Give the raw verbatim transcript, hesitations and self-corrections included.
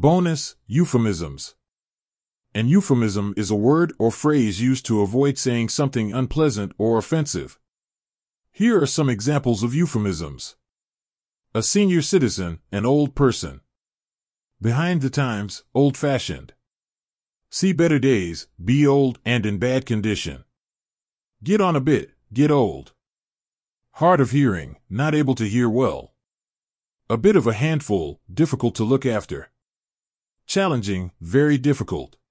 Bonus, euphemisms. An euphemism is a word or phrase used to avoid saying something unpleasant or offensive. Here are some examples of euphemisms. A senior citizen, an old person. Behind the times, old-fashioned. See better days, be old and in bad condition. Get on a bit, get old. Hard of hearing, not able to hear well. A bit of a handful, difficult to look after. Challenging, very difficult.